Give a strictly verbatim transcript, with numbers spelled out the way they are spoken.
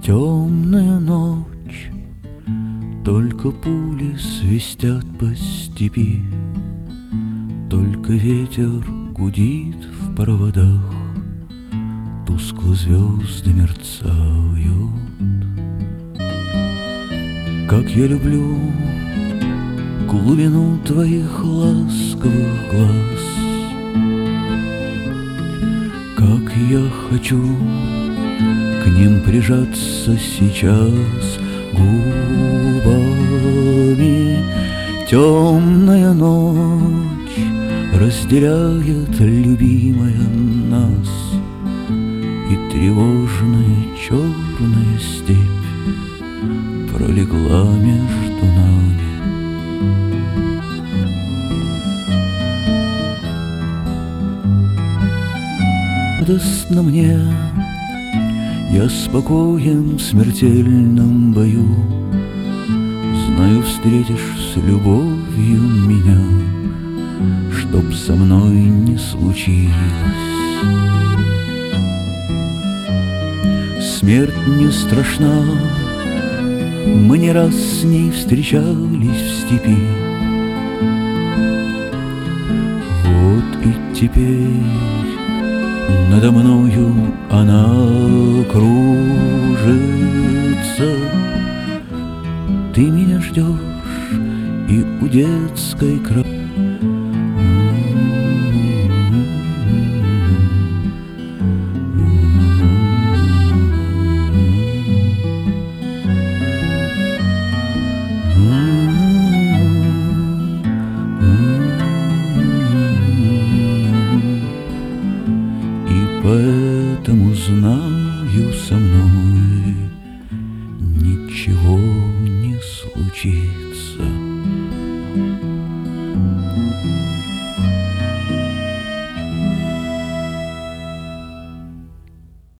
Темная ночь, только пули свистят по степи, только ветер гудит в проводах, тускло звезды мерцают. Как я люблю глубину твоих ласковых глаз, как я хочу к ним прижаться сейчас губами. Темная ночь разделяет, любимая, нас, и тревожная черная степь пролегла между нами. Радостно мне, я спокоен в смертельном бою. Знаю, встретишь с любовью меня, чтоб со мной не случилось. Смерть не страшна, мы не раз с ней встречались в степи. Вот и теперь надо мною она кружится. Ты меня ждешь и у детской кровати. Поэтому знаю, со мной ничего не случится.